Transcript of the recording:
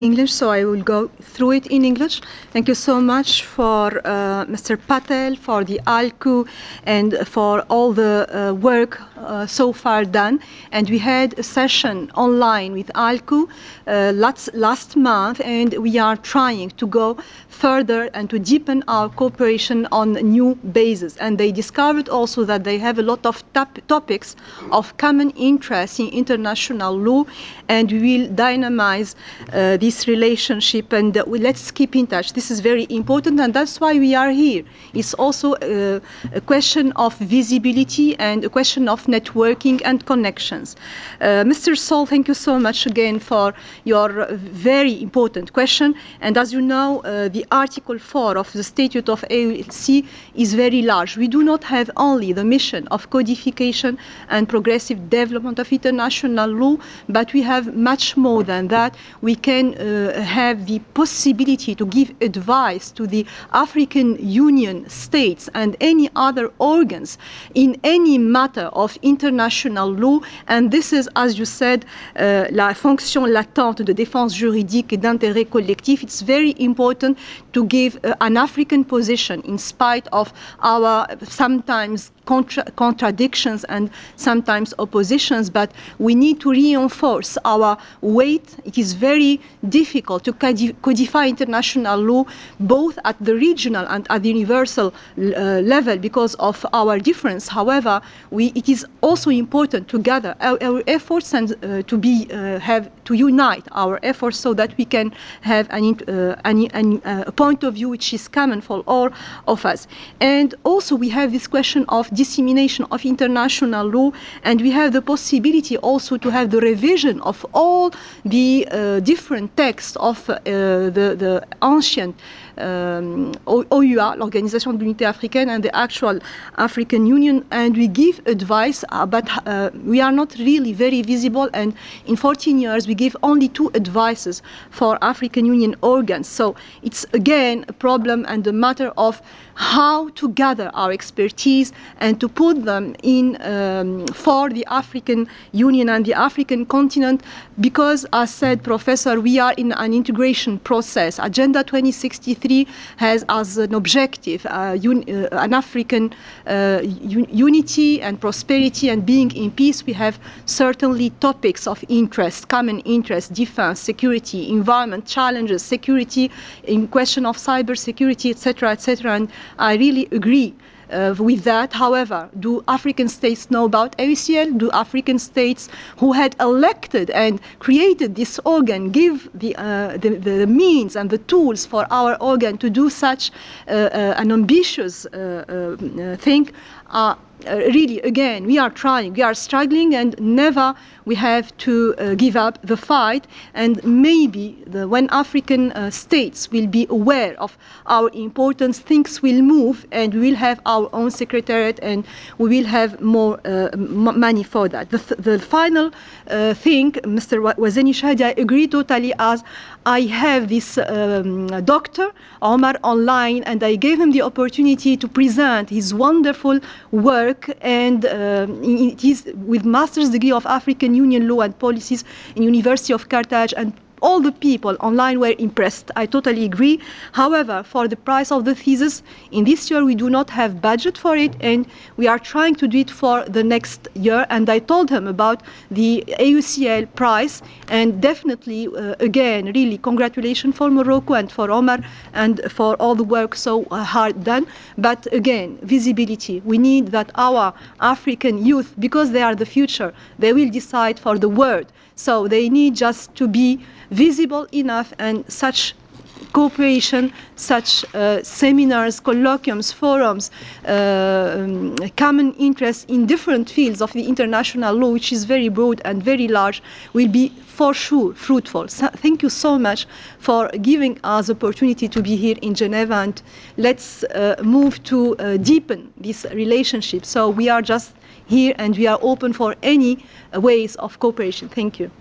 English, so I will go through it in English. Thank you so much for Mr. Patel, for the ALCU, and for all the work so far done. And we had a session online with ALCU last month, and we are trying to go further and to deepen our cooperation on new bases. And they discovered also that they have a lot of topics of common interest in international law, and we will dynamize this relationship, and let's keep in touch. This is very important, and that's why we are here. It's also a question of visibility and a question of networking and connections. Mr. Sol, thank you so much again for your very important question. And as you know, the Article 4 of the Statute of AULC is very large. We do not have only the mission of codification and progressive development of international law, but we have much more than that. We can have the possibility to give advice to the African Union states and any other organs in any matter of international law. And this is, as you said, la fonction latente de défense juridique et d'intérêt collectif. It's very important to give an African position in spite of our sometimes contradictions and sometimes oppositions, but we need to reinforce our weight. It is very difficult to codify international law both at the regional and at the universal level because of our difference. However, it is also important to gather our efforts and to unite our efforts so that we can have a point of view which is common for all of us. And also we have this question of dissemination of international law, and we have the possibility also to have the revision of all the different texts of the ancient OUA, l'Organisation de l'Unité Africaine, and the actual African Union, and we give advice, but we are not really very visible, and in 14 years we give only 2 advices for African Union organs. So it's again a problem and a matter of how to gather our expertise and to put them in for the African Union and the African continent, because as said Professor, we are in an integration process. Agenda 2063 has as an objective an African unity and prosperity and being in peace. We have certainly topics of interest, common interest, defense, security, environment, challenges, security, in question of cyber security, etc., etc. And I really agree with that. However, do African states know about AUCL? Do African states who had elected and created this organ give the means and the tools for our organ to do such an ambitious thing? Really, again, we are trying, we are struggling, and never we have to give up the fight. And maybe when African states will be aware of our importance, things will move, and we will have our own secretariat, and we will have more money for that. The final thing, Mr. Wazeni Shahdi, I agree totally, as I have this doctor, Omar, online, and I gave him the opportunity to present his wonderful work, and it is with master's degree of African Union law and policies in University of Carthage, and all the people online were impressed. I totally agree. However, for the price of the thesis, in this year we do not have budget for it, and we are trying to do it for the next year. And I told him about the AUCL price, and definitely, again, really congratulations for Morocco and for Omar and for all the work so hard done. But again, visibility. We need that our African youth, because they are the future, they will decide for the world. So they need just to be visible enough, and such cooperation, such seminars, colloquiums, forums, common interests in different fields of the international law, which is very broad and very large, will be for sure fruitful. So thank you so much for giving us the opportunity to be here in Geneva, and let's move to deepen this relationship. So we are just here, and we are open for any ways of cooperation. Thank you.